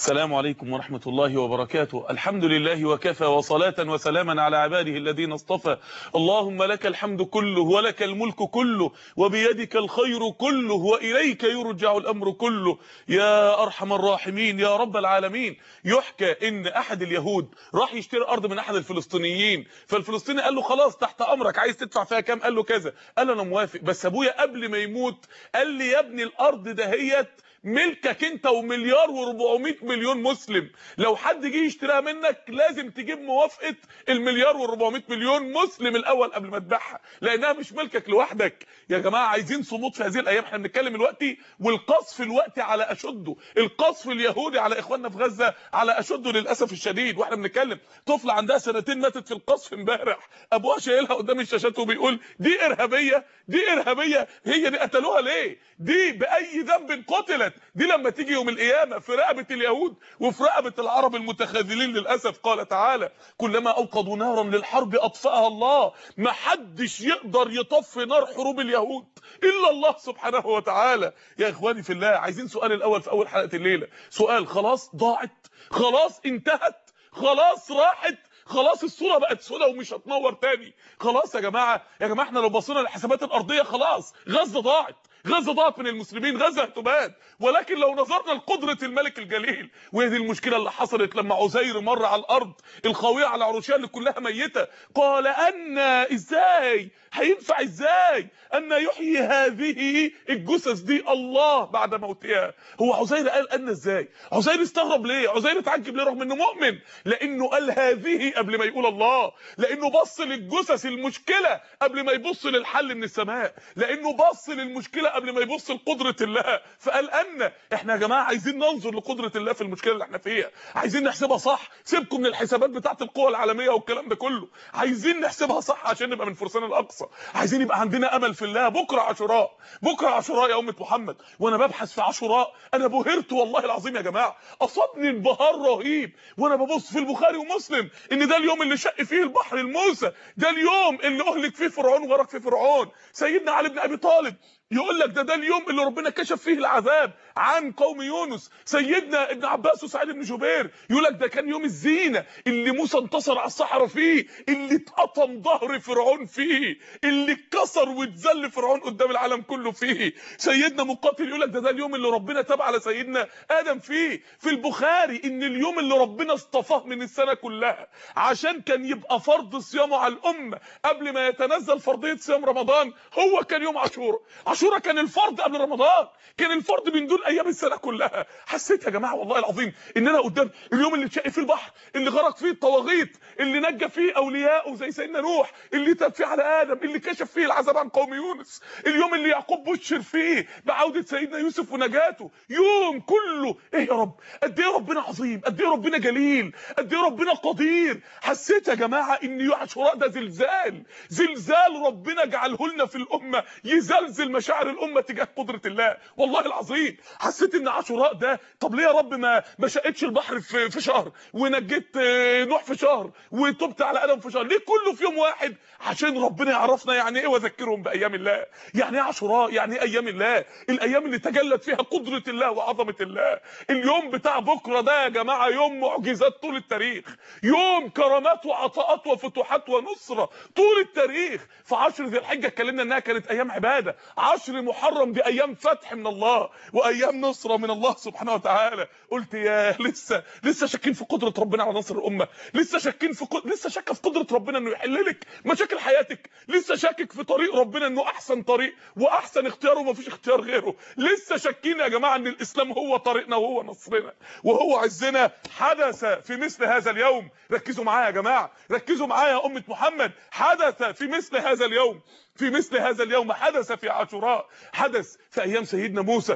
السلام عليكم ورحمة الله وبركاته. الحمد لله وكفى، وصلاة وسلاما على عباده الذين اصطفى. اللهم لك الحمد كله ولك الملك كله وبيدك الخير كله وإليك يرجع الأمر كله يا أرحم الراحمين يا رب العالمين. يحكى إن أحد اليهود راح يشتري أرض من أحد الفلسطينيين، فالفلسطيني قال له خلاص تحت أمرك، عايز تدفع فيها كام؟ قال له كذا. قال أنا موافق، بس أبويا قبل ما يموت قال لي يا ابني الأرض دهيت ملكك انت ومليار و400 مليون مسلم، لو حد جه يشتريها منك لازم تجيب موافقه المليار و400 مليون مسلم الاول قبل ما تبيعها، لانها مش ملكك لوحدك. يا جماعه عايزين صمود في هذه الايام، احنا بنتكلم دلوقتي والقصف الوقت على اشده، القصف اليهودي على اخواننا في غزه على اشده للاسف الشديد، واحنا بنتكلم طفله عندها سنتين ماتت في القصف امبارح، ابوها شايلها قدام الشاشات وبيقول دي ارهابيه، دي ارهابيه، هي دي قتلوها ليه؟ دي باي ذنب قتلت؟ دي لما تيجي يوم القيامه في رقبه اليهود وفي رقبه العرب المتخاذلين للاسف. قال تعالى كلما اوقدوا نارا للحرب اطفاها الله، ما حدش يقدر يطفي نار حروب اليهود الا الله سبحانه وتعالى. يا اخواني في الله، عايزين سؤال الاول في اول حلقه الليله، سؤال خلاص ضاعت، خلاص انتهت، خلاص راحت، خلاص الصوره بقت سوداء ومش هتنور تاني، خلاص يا جماعه. يا جماعه احنا لو بصينا للحسابات الارضيه خلاص غزه ضاعت، غزه ضاعت من المسلمين، غزه هتباد. ولكن لو نظرنا لقدره الملك الجليل، وهي دي المشكله اللي حصلت لما عزير مر على الارض الخاويه على عروشها اللي كلها ميته، قال ان ازاي هينفع، ازاي ان يحيي هذه الجثث دي الله بعد موتها؟ هو عزير قال ان ازاي؟ عزير استغرب ليه؟ عزير اتعجب ليه رغم انه مؤمن؟ لانه قال هذه قبل ما يقول الله، لانه بص للجثث المشكله قبل ما يبص للحل من السماء، لانه بص للمشكله قبل ما يبص لقدره الله، فقال ان احنا يا جماعه عايزين ننظر لقدره الله في المشكله اللي احنا فيها، عايزين نحسبها صح، سيبكم من الحسابات بتاعه القوى العالميه والكلام ده كله، عايزين نحسبها صح عشان نبقى من فرسان الاقصى، عايزين يبقى عندنا امل في الله. بكره عاشوراء، بكره عاشوراء يا امه محمد، وانا ببحث في عاشوراء انا بهرت والله العظيم يا جماعه، اصابني انبهار رهيب وانا ببص في البخاري ومسلم ان ده اليوم اللي شق فيه البحر الموسى، ده اليوم اللي اهلك فيه فرعون وغرق فيه فرعون. سيدنا علي بن ابي طالب يقول لك ده اليوم اللي ربنا كشف فيه العذاب عن قوم يونس. سيدنا ابن عباس وسعيد بن جبير يقول لك ده كان يوم الزينه اللي موسى انتصر على الصحراء فيه، اللي اتقطم ظهر فرعون فيه، اللي اتكسر واتذل فرعون قدام العالم كله فيه. سيدنا مقاتل يقول لك ده اليوم اللي ربنا تاب على سيدنا ادم فيه. في البخاري ان اليوم اللي ربنا اصطفاه من السنه كلها عشان كان يبقى فرض صيامه على الامه قبل ما يتنزل فرضيه صيام رمضان هو كان يوم عاشوراء. عاشوراء كان الفرض قبل رمضان، كان الفرض من دون ايام السنه كلها. حسيت يا جماعه والله العظيم ان انا قدام اليوم اللي اتشق فيه البحر، اللي غرق فيه الطواغيت، اللي نجى فيه اولياءه زي سيدنا نوح، اللي تاب فيه على ادم، اللي كشف فيه العذاب عن قوم يونس، اليوم اللي يعقوب بشر فيه بعوده سيدنا يوسف ونجاته. يوم كله ايه يا رب، قد ايه ربنا عظيم، قد ايه ربنا جليل، قد ايه ربنا قدير. حسيت يا جماعه ان عاشوراء ده زلزال، زلزال ربنا جعله لنا في الامه يزلزل مشاعر الامه تجاه قدره الله. والله العظيم حسيت ان عاشوراء ده، طب ليه يا رب ما شقتش البحر في شهر، ونجيت نوح في شهر، وتبت على ادم في شهر؟ ليه كله في يوم واحد؟ عشان ربنا يعرفنا يعني ايه وذكرهم بايام الله، يعني ايه عاشوراء، يعني ايه ايام الله، الايام اللي تجلت فيها قدره الله وعظمه الله. اليوم بتاع بكره ده يا جماعه يوم معجزات طول التاريخ، يوم كرامات وعطاءات وفتوحات ونصره طول التاريخ. في 10 ذي الحجه اتكلمنا انها كانت ايام عباده، 10 محرم دي ايام فتح من الله وايام نصره من الله سبحانه وتعالى. قلت يا لسه شاكين في قدره ربنا على نصر الامه، لسه شاكين لسه شاكه في قدره ربنا انه يحل لك مشاكل حياتك، لسه شاكك في طريق ربنا انه احسن طريق واحسن اختيار ومفيش اختيار غيره، لسه شاكين يا جماعه ان الاسلام هو طريقنا وهو نصرنا وهو عزنا. حدث في مثل هذا اليوم، ركزوا معايا يا جماعه، ركزوا معايا يا امه محمد، حدث في مثل هذا اليوم، في مثل هذا اليوم حدث في عاشوراء، حدث في ايام سيدنا موسى،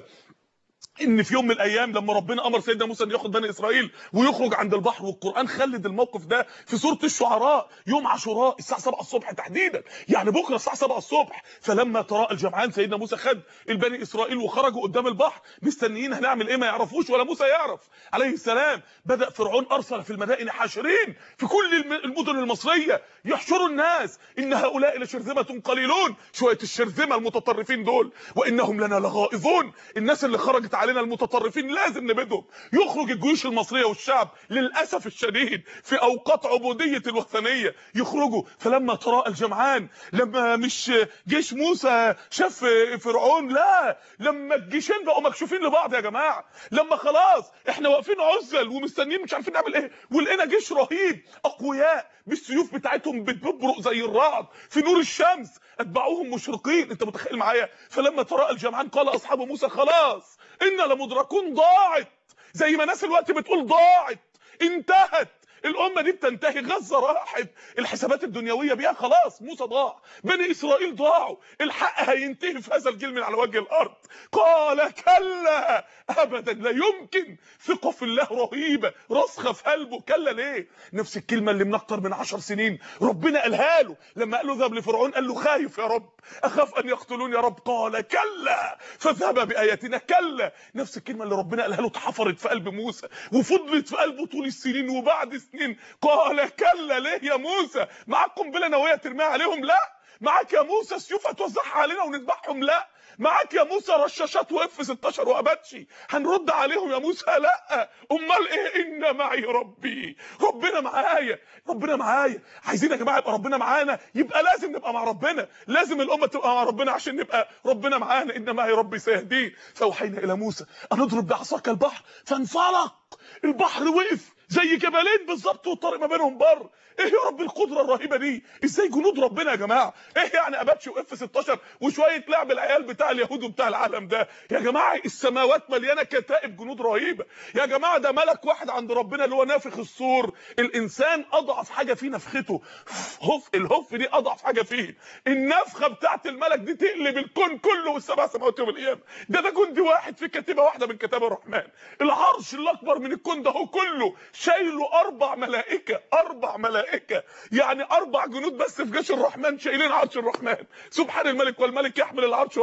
ان في يوم من الايام لما ربنا امر سيدنا موسى ان ياخد بني اسرائيل ويخرج عند البحر، والقران خلد الموقف ده في سوره الشعراء يوم عاشوراء الساعه 7 الصبح تحديدا، يعني بكره الساعه 7 الصبح. فلما تراءى الجمعان سيدنا موسى خد البني اسرائيل وخرجوا قدام البحر مستنيين هنعمل ايه، ما يعرفوش ولا موسى يعرف عليه السلام. بدا فرعون ارسل في المدائن حاشرين في كل المدن المصريه يحشروا الناس، ان هؤلاء لشرذمه قليلون، شويه الشرذمه المتطرفين دول، وانهم لنا لغائظون، الناس اللي خرجت علينا المتطرفين لازم نبيدهم. يخرج الجيوش المصريه والشعب للاسف الشديد في اوقات عبوديه الوثنيه يخرجوا. فلما تراءى الجمعان، لما مش جيش موسى شاف فرعون، لا، لما الجيشين بقوا مكشوفين لبعض يا جماعه، لما خلاص احنا واقفين عزل ومستنيين مش عارفين نعمل ايه، ولقينا جيش رهيب اقوياء بالسيوف بتاعتهم بتبرق زي الرعد في نور الشمس، اتبعوهم مشرقين. انت متخيل معايا؟ فلما تراءى الجمعان قال اصحاب موسى خلاص انا لمدركون، ضاعت زي ما ناس الوقت بتقول ضاعت، انتهت الامه دي، بتنتهي، غزه راحت، الحسابات الدنيويه بيها خلاص، موسى ضاع، بني اسرائيل ضاعوا، الحق هينتهي في هذا الجيل من على وجه الارض. قال كلا ابدا، لا يمكن، ثقه في الله رهيبه راسخه في قلبه. كلا ليه؟ نفس الكلمه اللي من اكتر من 10 سنين ربنا قالها له لما قال له اذهب لفرعون، قال له خايف يا رب، اخاف ان يقتلون يا رب. قال كلا فاذهب باياتنا. كلا، نفس الكلمه اللي ربنا قالها له اتحفرت في قلب موسى وفضلت في قلبه طول السنين وبعد سنين. قال كلا ليه يا موسى؟ معاك قنبله نوويه ترميها عليهم؟ لا. معاك يا موسى سيوف هتوزعها علينا ونذبحهم؟ لا. معاك يا موسى رشاشات واف 16 واباتشي هنرد عليهم يا موسى؟ لا. امال ايه؟ ان معي ربي، ربنا معايا، ربنا معايا. عايزين يا جماعه يبقى ربنا معانا، يبقى لازم نبقى مع ربنا، لازم الامه تبقى مع ربنا عشان نبقى ربنا معانا. ان معي ربي سيهدين. فاوحينا الى موسى ان اضرب بعصاك البحر فانفلق، البحر وقف زي جبلين بالظبط والطريق ما بينهم بر. ايه يا رب القدره الرهيبه دي؟ ازاي جنود ربنا يا جماعه؟ ايه يعني اباتشي واف 16 وشويه لعب العيال بتاع اليهود وبتاع العالم ده؟ يا جماعه السماوات مليانه كتائب جنود رهيبه يا جماعه. ده ملك واحد عند ربنا اللي هو نافخ الصور. الانسان اضعف حاجه فيه نفخته، الهف دي اضعف حاجه فيه. النفخه بتاعت الملك دي تقلب الكون كله والسبع سماوات يوم القيامه. ده جندي واحد في كتيبه واحده من كتاب الرحمن. العرش الاكبر من الكون ده هو كله شايله 4 ملائكه، 4 ملائكه، يعني 4 جنود بس في جيش الرحمن شايلين عرش الرحمن. سبحان الملك، والملك يحمل العرش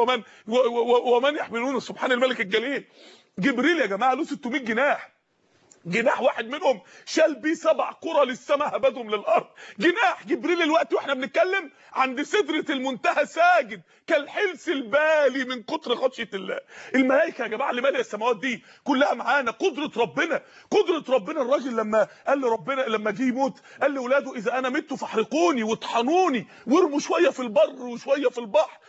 ومن يحملونه. سبحان الملك الجليل. جبريل يا جماعه له 600 جناح، جناح واحد منهم شال بيه 7 قرى للسماء هبدهم للارض. جناح جبريل الوقت واحنا بنتكلم عند سدره المنتهى ساجد كالحلس البالي من كتر خشيه الله. الملائكه يا جماعه اللي ماليه السماوات دي كلها معانا. قدره ربنا، قدره ربنا. الراجل لما قال لربنا لما جه يموت قال لاولاده اذا انا مت فاحرقوني واطحنوني وارموا شويه في البر وشويه في البحر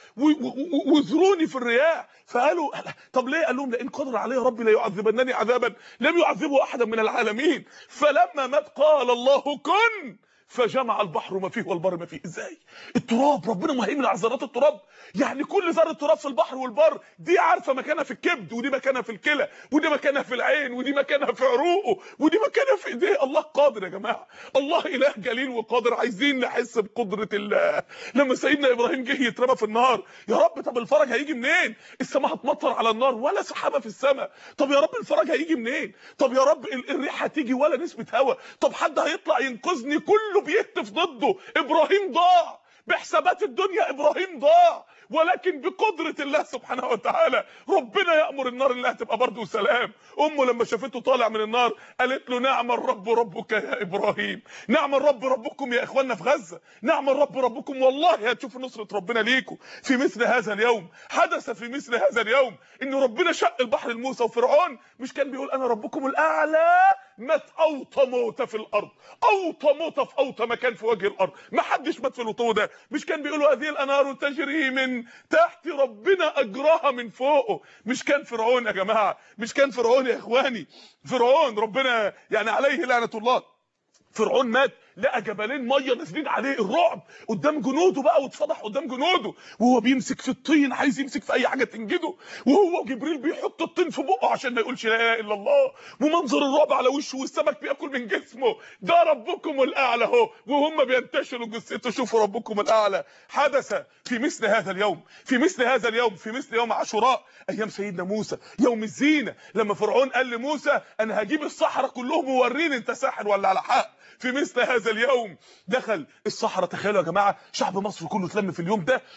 وذروني في الرياح. فقالوا طب ليه؟ قال لهم لئن قدر علي ربي ليعذبنني عذابا لم يعذبه احدا من العالمين. فلما مات قال الله كن فجمع البحر ما فيه والبر ما فيه. ازاي؟ التراب، ربنا مهيمن على ذرات التراب، يعني كل ذره تراب في البحر والبر دي عارفه مكانها في الكبد، ودي مكانها في الكلى، ودي مكانها في العين، ودي مكانها في عروقه، ودي مكانها في ايديه. الله قادر يا جماعه، الله اله جليل وقادر. عايزين نحس بقدره الله. لما سيدنا ابراهيم جه يترمى في النار، يا رب طب الفرج هيجي منين؟ السماء هتمطر على النار ولا سحابه في السماء. طب يا رب الفرج هيجي منين؟ طب يا رب الريح هتيجي ولا نسمه هواء؟ طب حد هيطلع ينقذني؟ كله بيهتف ضده. ابراهيم ضاع بحسابات الدنيا، ابراهيم ضاع، ولكن بقدره الله سبحانه وتعالى ربنا يامر النار انها تبقى برد وسلام. امه لما شافته طالع من النار قالت له نعم الرب ربك يا ابراهيم، نعم الرب ربكم يا اخواننا في غزه، نعم الرب ربكم، والله هتشوفوا نصره ربنا ليكم. في مثل هذا اليوم حدث، في مثل هذا اليوم ان ربنا شق البحر لموسى. وفرعون مش كان بيقول انا ربكم الاعلى؟ مات اوطى موته في الارض، اوطى موته في اوطى مكان في وجه الارض، ما حدش مات في الوطو ده. مش كان بيقولوا هذه الانهار تجري من تحت، ربنا اجراها من فوقه. مش كان فرعون يا جماعه، مش كان فرعون يا اخواني، فرعون ربنا يعني عليه لعنه الله. فرعون مات لقى جبلين ميه نازلين عليه، الرعب قدام جنوده بقى، واتفضح قدام جنوده وهو بيمسك في الطين، عايز يمسك في اي حاجه تنجده، وهو جبريل بيحط الطين في بقه عشان ما يقولش لا اله الا الله، ومنظر الرعب على وشه والسمك بياكل من جسمه. ده ربكم الاعلى اهو، وهم بينتشلوا جثته، شوفوا ربكم الاعلى. حدث في مثل هذا اليوم، في مثل هذا اليوم، في مثل يوم عاشوراء ايام سيدنا موسى، يوم الزينه، لما فرعون قال لموسى انا هجيب السحره كلهم ووريني انت ساحر ولا على حق. في مثل هذا هذا اليوم دخل الصحراء. تخيلوا يا جماعه شعب مصر كله اتلم في اليوم ده،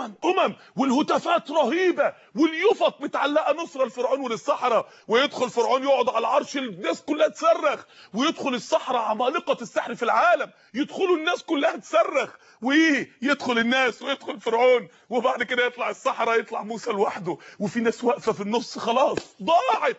والهتافات رهيبه واليفط متعلقه نصره لفرعون وللصحراء، ويدخل فرعون يقعد على العرش، الناس كلها تصرخ، ويدخل الصحراء عمالقه السحر في العالم يدخلوا، الناس كلها تصرخ، ويدخل الناس ويدخل فرعون، وبعد كده يطلع الصحراء، يطلع موسى لوحده، وفي ناس واقفه في النص خلاص ضاعت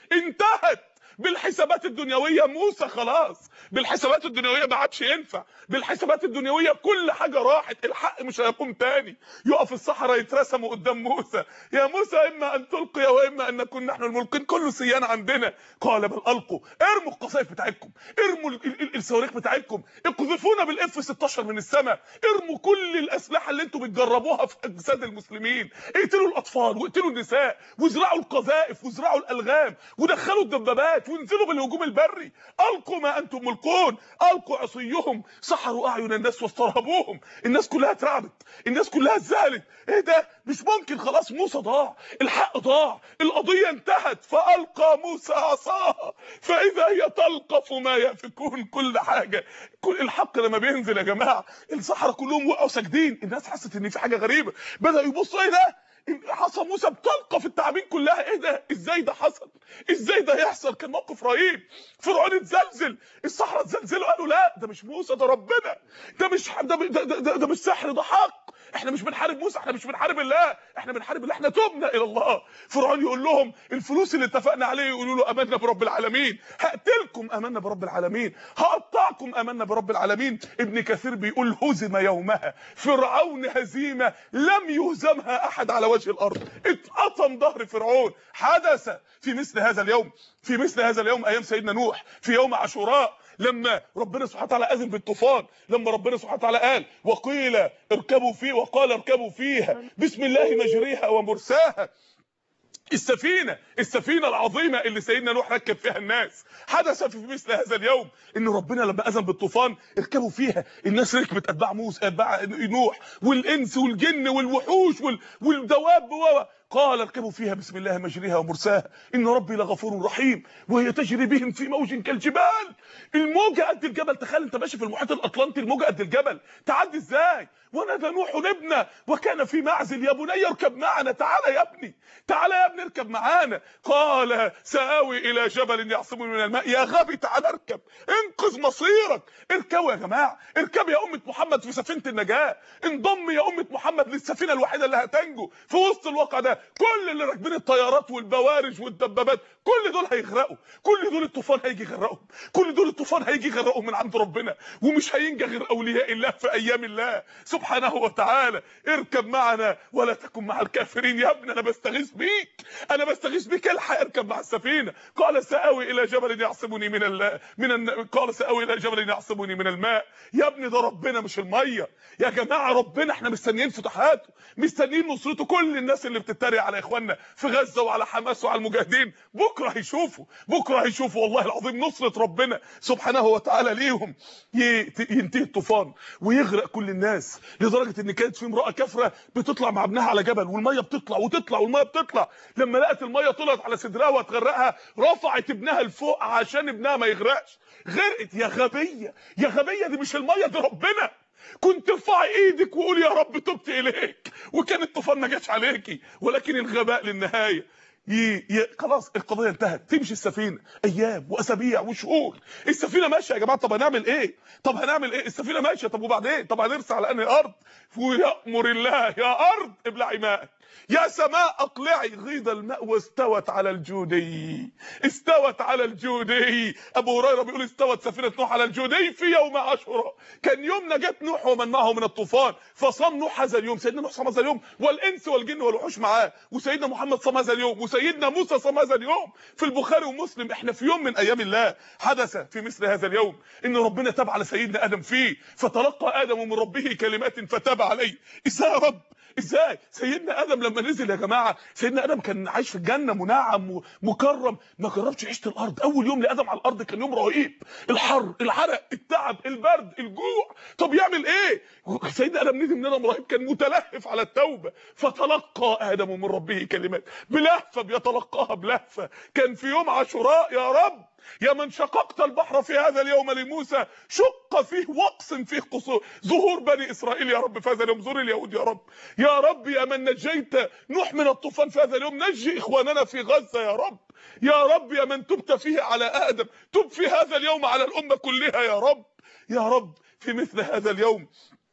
انتهت بالحسابات الدنيويه. موسى خلاص بالحسابات الدنيويه ما عادش ينفع، بالحسابات الدنيويه كل حاجه راحت، الحق مش هيقوم تاني. يقف الصحراء يترسموا قدام موسى، يا موسى اما ان تلقي واما ان نكون نحن الملقين، كله سيان عندنا. قال بل القوا، ارموا القصائف بتاعتكم، ارموا الصواريخ بتاعتكم، اقذفونا بالاف 16 من السماء، ارموا كل الاسلحه اللي انتم بتجربوها في اجساد المسلمين، اقتلوا الاطفال واقتلوا النساء وازرعوا القذائف وازرعوا الالغام ودخلوا الدبابات وانزلوا بالهجوم البري، القوا ما انتم ملقون، القوا عصيهم، سحروا اعين الناس واسترهبوهم. الناس كلها اترعبت، الناس كلها اتذهلت، ايه ده؟ مش ممكن، خلاص موسى ضاع، الحق ضاع، القضيه انتهت. فالقى موسى عصاها فاذا هي تلقف ما يافكون. كل حاجه، كل الحق لما بينزل يا جماعه الصحراء كلهم وقعوا ساجدين. الناس حست ان في حاجه غريبه، بداوا يبصوا، ايه ده؟ عصا موسى بتلقف التعابين كلها، ايه ده؟ ازاي ده حصل؟ ازاي ده يحصل؟ كان موقف رهيب. فرعون اتزلزل، الصحراء اتزلزلوا، قالوا لا ده مش موسى، ده ربنا، ده مش ده مش سحر، ده حق، احنا مش بنحارب موسى، احنا مش بنحارب الله، احنا بنحارب الله، احنا تبنا الى الله. فرعون يقول لهم الفلوس اللي اتفقنا عليه، يقولوا له امنا برب العالمين، هقتلكم امنا برب العالمين، هقطعكم امنا برب العالمين. ابن كثير بيقول هزم يومها فرعون هزيمه لم يهزمها احد على وجه الارض، اتقطم ظهر فرعون. حدث في مثل هذا اليوم، في مثل هذا اليوم ايام سيدنا نوح في يوم عاشوراء، لما ربنا سبحانه وتعالى اذن بالطوفان، لما ربنا سبحانه وتعالى قال وقيل اركبوا فيه، وقال اركبوا فيها بسم الله مجريها ومرساها. السفينه العظيمه اللي سيدنا نوح ركب فيها الناس. حدث في مثل هذا اليوم ان ربنا لما اذن بالطوفان اركبوا فيها، الناس ركبت، اتباع موسى، اتباع نوح، والانس والجن والوحوش والدواب، قال اركبوا فيها بسم الله مجريها ومرساها ان ربي لغفور رحيم وهي تجري بهم في موج كالجبال. الموجه قد الجبل، تخيل انت ماشي في المحيط الاطلنطي الموجه قد الجبل، تعدي ازاي؟ ونادى نوح ابنه وكان في معزل يا بني اركب معنا، تعالى يا ابني، تعالى يا ابني اركب معانا. قال سآوي الى جبل يعصمني من الماء، يا غبي تعالى اركب، انقذ مصيرك. اركبوا يا جماعه، اركب يا امه محمد في سفينه النجاه، انضم يا امه محمد للسفينه الوحيده اللي هتنجو في وسط الواقع ده. كل اللي راكبين الطيارات والبوارج والدبابات كل دول هيغرقوا، كل دول الطوفان هيجي يغرقهم، كل دول الطوفان هيجي يغرقهم من عند ربنا، ومش هينجى غير اولياء الله في ايام الله سبحانه وتعالى. اركب معنا ولا تكن مع الكافرين. يا ابني انا بستغيث بيك، انا بستغيث بيك، الحق اركب مع السفينه. قال سآوي الى جبل يعصمني قال سآوي الى جبل يعصمني من الماء. يا ابني ده ربنا مش الميه يا جماعه، ربنا احنا مستنيين فتوحاته، مستنيين نصرته. كل الناس اللي بتتريق على اخواننا في غزه وعلى حماس وعلى المجاهدين بكره هيشوفوا، بكره هيشوفوا والله العظيم نصره ربنا سبحانه وتعالى ليهم. ينتهي الطوفان ويغرق كل الناس، لدرجه ان كانت في امراه كافره بتطلع مع ابنها على جبل، والميه بتطلع وتطلع والميه بتطلع، لما لقت الميه طلعت على صدرها وهتغرقها رفعت ابنها لفوق عشان ابنها ما يغرقش، غرقت. يا غبيه يا غبيه، دي مش الميه، دي ربنا. كنت ارفعي ايدك وقولي يا رب تبت اليك وكان الطوفان ما جاش عليكي، ولكن الغباء للنهايه. خلاص القضيه انتهت، تمشي السفينه ايام واسابيع وشهور، السفينه ماشيه يا جماعه. طب هنعمل ايه؟ طب هنعمل ايه؟ السفينه ماشيه، طب وبعدين؟ طب هنرسى على انهي ارض؟ ويأمر الله يا ارض ابلعي ماء، يا سماء اقلعي غيض الماء، واستوت على الجودي، استوت على الجودي. ابو هريره بيقول استوت سفينه نوح على الجودي في يوم عاشوراء، كان يوم نجاه نوح ومن معه من الطوفان. فصام نوح هذا اليوم، سيدنا نوح صام هذا اليوم والانس والجن والوحوش معاه، وسيدنا محمد صام هذا اليوم، وسيدنا موسى صام هذا اليوم في البخاري ومسلم. احنا في يوم من ايام الله. حدث في مثل هذا اليوم ان ربنا تاب على سيدنا ادم فيه، فتلقى ادم من ربه كلمات فتاب عليه. ازاي يا رب؟ ازاي؟ سيدنا ادم لما نزل يا جماعه، سيدنا ادم كان عايش في الجنه منعم ومكرم، ما جربش عيشه الارض. اول يوم لادم على الارض كان يوم رهيب، الحر، العرق، التعب، البرد، الجوع. طب يعمل ايه؟ سيدنا ادم نزل من ادم رهيب، كان متلهف على التوبه. فتلقى ادم من ربه كلمات، بلهفه بيتلقاها بلهفه. كان في يوم عاشوراء يا رب يا من شققت البحر في هذا اليوم لموسى، شق فيه واقسم فيه ظهور بني اسرائيل يا رب في هذا اليوم، زور اليهود يا رب. يا رب يا من نجيت نوح من الطوفان في هذا اليوم، نجي اخواننا في غزه يا رب. يا رب يا من تبت فيه على ادم، تب في هذا اليوم على الامه كلها يا رب. يا رب في مثل هذا اليوم،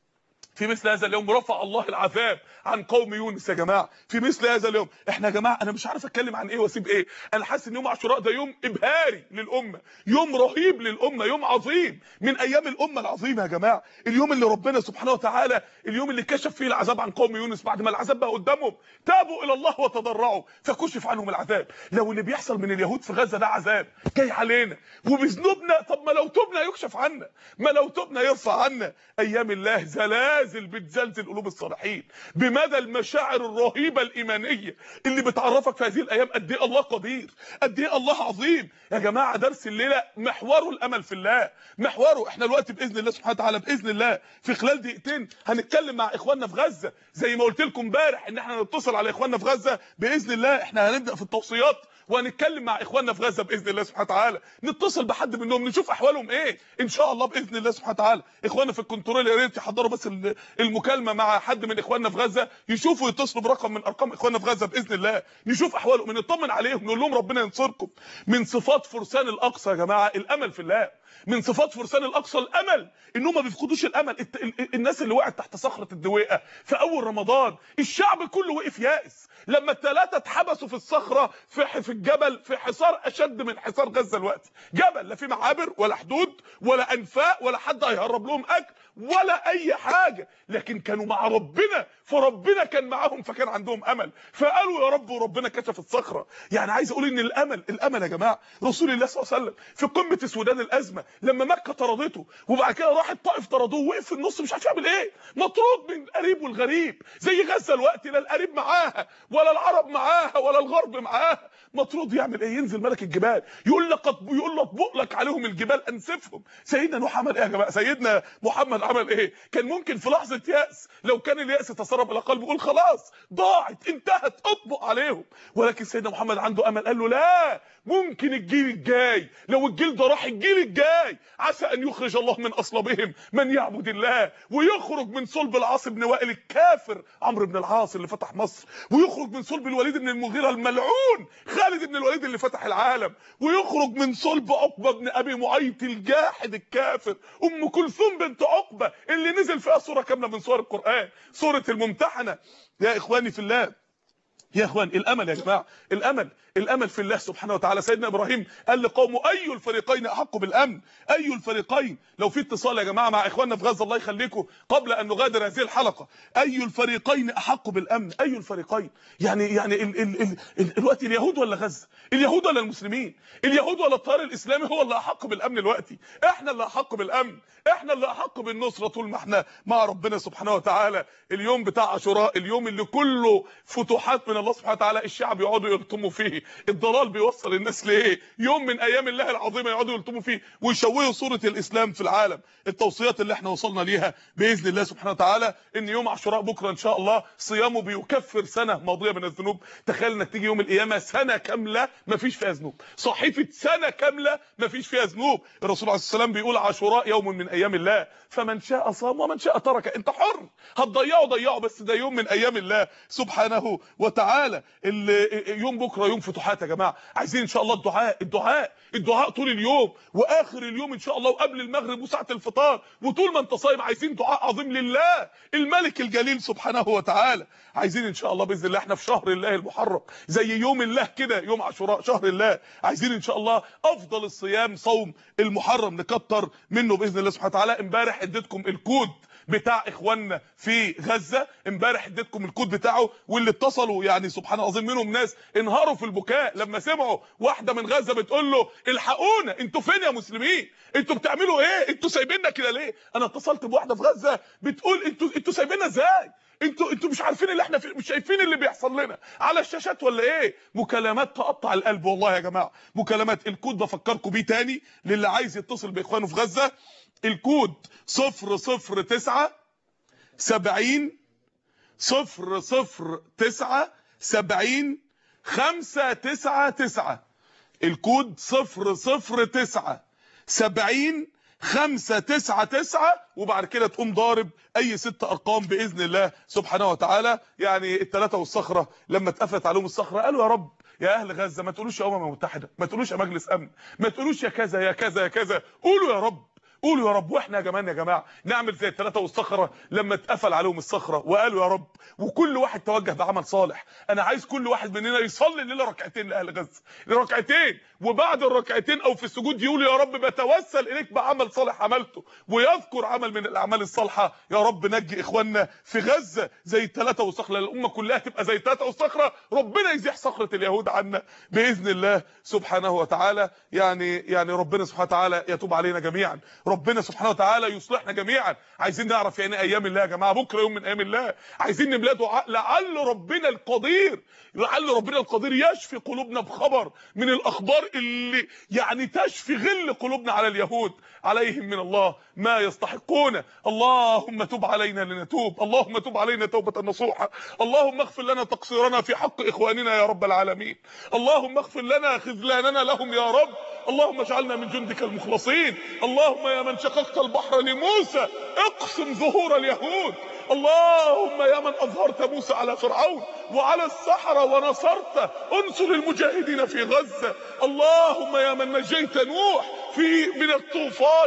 في مثل هذا اليوم رفع الله العذاب عن قوم يونس يا جماعه. في مثل هذا اليوم احنا يا جماعه، انا مش عارف اتكلم عن ايه واسيب ايه. انا حاسس ان يوم عاشوراء ده يوم ابهاري للامه، يوم رهيب للامه، يوم عظيم من ايام الامه العظيمه يا جماعه. اليوم اللي ربنا سبحانه وتعالى، اليوم اللي كشف فيه العذاب عن قوم يونس بعد ما العذاب بقى قدامهم، تابوا الى الله وتضرعوا فكشف عنهم العذاب. لو اللي بيحصل من اليهود في غزه ده عذاب جاي علينا وبذنوبنا، طب ما لو تبنا يكشف عنا، ما لو تبنا يرفع عنا. ايام الله زلازل بتزلزل قلوب الصالحين، بمدى المشاعر الرهيبه الايمانيه اللي بتعرفك في هذه الايام قد ايه الله قدير، قد ايه الله عظيم. يا جماعه درس الليله محوره الامل في الله، محوره احنا دلوقتي باذن الله سبحانه وتعالى، باذن الله في خلال دقيقتين هنتكلم مع اخواننا في غزه، زي ما قلت لكم امبارح ان احنا نتصل على اخواننا في غزه باذن الله. احنا هنبدا في التوصيات وهنتكلم مع اخواننا في غزه باذن الله سبحانه وتعالى، نتصل بحد منهم نشوف احوالهم ايه ان شاء الله باذن الله سبحانه وتعالى. اخواننا في الكنترول يا ريت يحضروا بس المكالمه مع حد من اخواننا في غزه، يشوفوا يتصلوا برقم من ارقام اخواننا في غزه باذن الله، نشوف احوالهم، نطمن عليهم، نقول لهم ربنا ينصركم. من صفات فرسان الاقصى يا جماعه الامل في الله، من صفات فرسان الاقصى الامل، انهم ما بيفقدوش الامل. الناس اللي وقعت تحت صخره الدويقه في اول رمضان، الشعب كله وقف يائس لما الثلاثه اتحبسوا في الصخره في الجبل، في حصار اشد من حصار غزه دلوقتي. جبل لا فيه معابر ولا حدود ولا انفاق ولا حد هيهرب لهم اكل ولا اي حاجه، لكن كانوا مع ربنا، فربنا كان معاهم فكان عندهم امل، فقالوا يا رب وربنا كشف الصخره. يعني عايز اقول ان الامل يا جماعه، رسول الله صلى الله عليه وسلم في قمه اسودان الازمه لما مكه طردته وبعد كده راح الطائف طردوه، وقف في النص مش عارف يعمل ايه، مطرود من القريب والغريب زي غزه الوقت، لا القريب معاها ولا العرب معاها ولا الغرب معاها، مطرود. يعمل ايه؟ ينزل ملك الجبال يقول له اطبق لك عليهم الجبال انسفهم. سيدنا نوح عمل ايه يا جماعه؟ سيدنا محمد عمل ايه؟ كان ممكن في لحظه ياس، لو كان الياس تسرب الى قلبه يقول خلاص ضاعت انتهت اطبق عليهم، ولكن سيدنا محمد عنده امل، قال له لا، ممكن الجيل الجاي، لو الجيل ده راح الجيل الجاي عسى ان يخرج الله من اصلابهم من يعبد الله، ويخرج من صلب العاص بن وائل الكافر عمرو بن العاص اللي فتح مصر، ويخرج من صلب الوليد بن المغيرة الملعون خالد بن الوليد اللي فتح العالم، ويخرج من صلب عقبه بن ابي معيط الجاحد الكافر ام كلثوم بنت عقبه اللي نزل فيها سوره كامله من سور القران، سوره الممتحنه. يا اخواني في الله، يا اخوان الامل يا جماعه، الامل في الله سبحانه وتعالى. سيدنا ابراهيم قال لقومه اي الفريقين احق بالامن، اي الفريقين. لو في اتصال يا جماعه مع اخواننا في غزه الله يخليكم قبل ان نغادر هذه الحلقه، اي الفريقين احق بالامن، اي الفريقين. يعني الوقت اليهود ولا غزه؟ اليهود ولا المسلمين؟ اليهود ولا التيار الاسلامي هو اللي احق بالامن دلوقتي؟ احنا اللي احق بالامن، احنا اللي احق بالنصره طول ما احنا مع ربنا سبحانه وتعالى. اليوم بتاع عاشوراء اليوم اللي كله فتوحات من الله سبحانه وتعالى، الشعب يقعدوا يلطموا فيه، الضلال بيوصل الناس لايه؟ يوم من ايام الله العظيمه يقعدوا يلطموا فيه ويشوهوا صوره الاسلام في العالم. التوصيات اللي احنا وصلنا ليها باذن الله سبحانه وتعالى ان يوم عاشوراء بكره ان شاء الله صيامه بيكفر سنه ماضيه من الذنوب. تخيل انك تيجي يوم القيامه سنه كامله ما فيش فيها ذنوب، صحيفه سنه كامله ما فيش فيها ذنوب. الرسول عليه الصلاه والسلام بيقول عاشوراء يوم من ايام الله فمن شاء صام ومن شاء ترك، انت حر، هتضيعه ضيعه، بس ده يوم من ايام الله سبحانه وتعالى. يوم بكره يوم فتوحات يا جماعه. عايزين ان شاء الله الدعاء طول اليوم واخر اليوم ان شاء الله وقبل المغرب وساعه الفطار وطول ما انت صايم، عايزين دعاء عظيم لله الملك الجليل سبحانه وتعالى. عايزين ان شاء الله باذن الله، احنا في شهر الله المحرم زي يوم الله كده، يوم عاشوراء شهر الله، عايزين ان شاء الله افضل الصيام صوم المحرم نكتر منه باذن الله سبحانه وتعالى. امبارح اديتكم الكود بتاع اخواننا في غزه، امبارح اديتكم الكود بتاعه، واللي اتصلوا يعني سبحان الله العظيم منهم ناس انهاروا في البكاء لما سمعوا واحده من غزه بتقول له الحقونا، انتوا فين يا مسلمين؟ انتوا بتعملوا ايه؟ انتوا سايبيننا كده ليه؟ انا اتصلت بواحده في غزه بتقول انتوا سايبيننا ازاي؟ انتوا مش عارفين اللي احنا فيه، مش شايفين اللي بيحصل لنا على الشاشات ولا ايه؟ مكالمات تقطع القلب والله يا جماعه، مكالمات. الكود بفكركم بيه تاني للي عايز يتصل باخوانه في غزه، الكود 009 70 009 70 599. الكود 009 70 599 وبعد كده تقوم ضارب اي 6 ارقام باذن الله سبحانه وتعالى. يعني الثلاثه والصخره لما اتقفلت عليهم الصخره قالوا يا رب يا اهل غزه ما تقولوش يا متحده، ما تقولوش يا مجلس امن، ما تقولوش يا كذا يا كذا يا كذا، قولوا يا رب، قولوا يا رب. واحنا يا جماعه نعمل زي الثلاثه والصخره لما اتقفل عليهم الصخره وقالوا يا رب، وكل واحد توجه بعمل صالح. انا عايز كل واحد مننا يصلي الليله ركعتين لاهل غزه، ركعتين، وبعد الركعتين او في السجود يقول يا رب بتوسل اليك بعمل صالح عملته، ويذكر عمل من الاعمال الصالحه. يا رب نجي اخواننا في غزه زي الثلاثه والصخره، الامه كلها تبقى زي الثلاثه والصخره، ربنا يزيح صخره اليهود عنا باذن الله سبحانه وتعالى. يعني ربنا سبحانه وتعالى يتوب علينا جميعا، ربنا سبحانه وتعالى يصلحنا جميعا. عايزين نعرف يعني ايام الله يا جماعه، بكره يوم من ايام الله، عايزين نملاه دعاء لعل ربنا القدير، لعل ربنا القدير يشفي قلوبنا بخبر من الاخبار اللي يعني تشفي غل قلوبنا على اليهود، عليهم من الله ما يستحقون. اللهم تب علينا لنتوب، اللهم تب علينا توبه نصوحه، اللهم اغفر لنا تقصيرنا في حق اخواننا يا رب العالمين، اللهم اغفر لنا خذلاننا لهم يا رب، اللهم اجعلنا من جندك المخلصين. اللهم يا من شققت البحر لموسى اقسم ظهور اليهود، اللهم يا من اظهرت موسى على فرعون وعلى السحرة ونصرت انصر المجاهدين في غزة. اللهم يا من نجيت نوح من الطوفان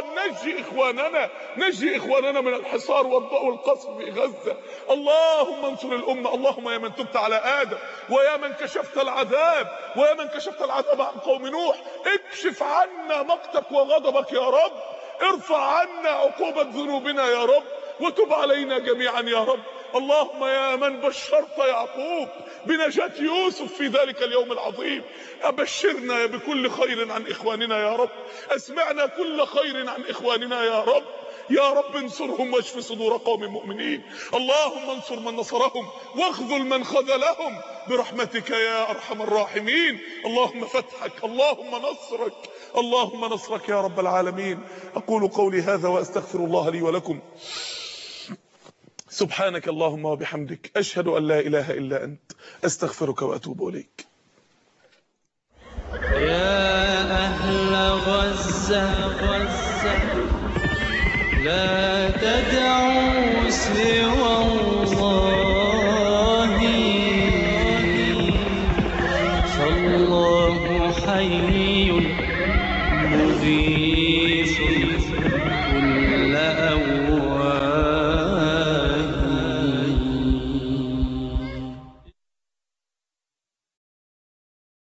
نجي اخواننا من الحصار والقصف في غزة. اللهم انصر الامة. اللهم يا من تبت على ادم ويا من كشفت العذاب عن قوم نوح، اكشف عنا مقتك وغضبك يا رب، ارفع عنا عقوبة ذنوبنا يا رب، وتب علينا جميعا يا رب. اللهم يا من بشرت يعقوب بنجاة يوسف في ذلك اليوم العظيم، أبشرنا بكل خير عن إخواننا يا رب، أسمعنا كل خير عن إخواننا يا رب. يا رب انصرهم واشف صدور قوم مؤمنين. اللهم انصر من نصرهم واخذل من خذلهم برحمتك يا أرحم الراحمين. اللهم فتحك، اللهم نصرك يا رب العالمين. أقول قولي هذا وأستغفر الله لي ولكم. سبحانك اللهم وبحمدك، أشهد أن لا إله إلا أنت، أستغفرك وأتوب إليك. يا أهل غزة لا تدعوا سوى الله، فالله حي مغيث